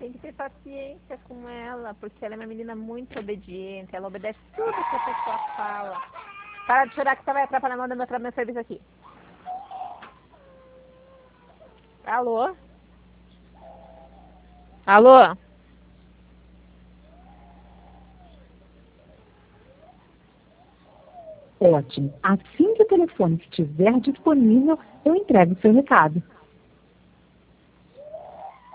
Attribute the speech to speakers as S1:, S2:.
S1: tem que ter paciência com ela, porque ela é uma menina muito obediente, ela obedece tudo que a pessoa fala. Para de chorar que você vai atrapalhar mandando meu serviço aqui. Alô? Alô?
S2: Ótimo. Assim que o telefone estiver disponível, eu entrego o seu recado.